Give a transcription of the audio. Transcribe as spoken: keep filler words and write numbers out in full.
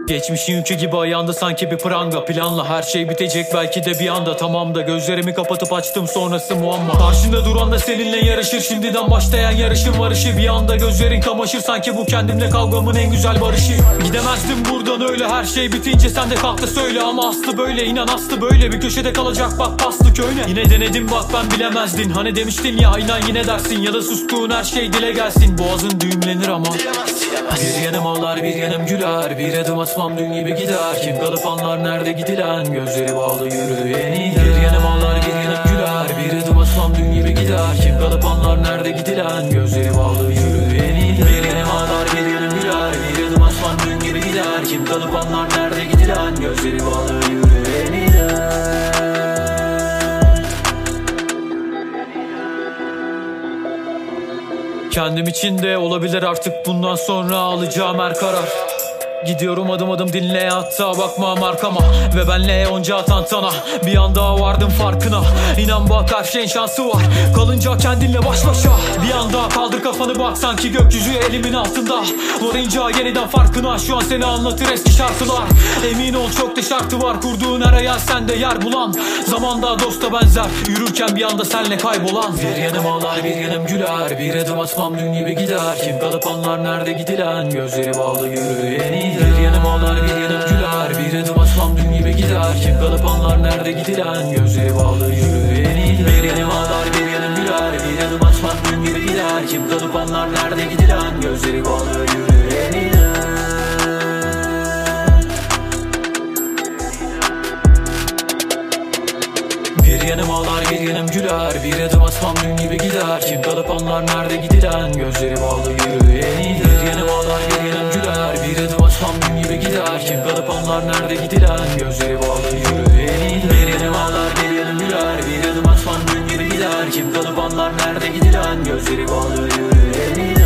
Geçmişin yükü gibi ayağında sanki bir pranga. Planla her şey bitecek belki de bir anda. Tamam da gözlerimi kapatıp açtım sonrası muamma. Karşında duran da seninle yarışır. Şimdiden başlayan yarışın varışı. Bir anda gözlerin kamaşır. Sanki bu kendimle kavgamın en güzel barışı. Gidemezdim buradan öyle, her şey bitince sen de kalk da söyle. Ama aslı böyle, inan aslı böyle. Bir köşede kalacak bak paslı köyne. Yine denedim bak ben bilemezdin. Hani demiştin ya aynen yine dersin. Ya da sustuğun her şey dile gelsin. Boğazın düğümlenir ama bir yanım ağlar bir yanım güler. Bir adım atmam dün gibi gider. Kim kalıp anlar nerede gidilen. Gözleri bağlı yürüyeni. Bir yanım ağlar bir yanım güler. Bir adım atmam dün gibi gider. Kim kalıp anlar nerede gidilen. Gözleri bağlı yürüyeni. Bir yanım ağlar bir yanım güler. Bir adım atmam dün gibi gider. Kim kalıp anlar nerede gidilen. Gözleri bağlı yürüyeni. Kendim için de olabilir artık bundan sonra alacağım her karar. Gidiyorum adım adım dinle, hatta bakmam arkama. Ve benle onca tantana, bir anda vardım farkına. İnan bak her şeyin şansı var, kalınca kendinle baş başa. Bir anda kaldır kafanı bak, sanki gökyüzü elimin altında. Varınca yeniden farkına, şu an seni anlatır eski şarkılar. Emin ol çok da şartı var, kurduğun her hayal sende yer bulan. Zamanda dosta benzer, yürürken bir anda senle kaybolan. Bir yanım ağlar bir yanım güler. Bir adım atmam dün gibi gider. Kim kalıp anlar nerede gidilen. Gözleri bağlı yürüyeni. Bir yanım ağlar bir yanım güler. Bir adım atmam dün gibi gider. Kim kalıp anlar nerede gidilen. Gözleri bağlı yürüyeni. Bir yanım ağlar bir yanım güler. Bir adım atmam dün gibi gider. Kim kalıp anlar nerede gidilen. Gözleri bağlı yürüyeni. Bir yanım ağlar bir yanım güler. Bir adım atmam dün gibi gider. Kim kalıp anlar nerede gidilen. Gözleri bağlı yürüyeni. Bir yanım ağlar bir yanım güler. Bir adım atmam dün gibi gider. Kim kalıp anlar nerede gidilen. Gözleri bağlı yürüyeni. Bir yanım ağlar bir yanım güler. Bir adım atmam dün gibi gider. Kim kalıp anlar nerede gidilen. Gözleri bağlı yürüyeni.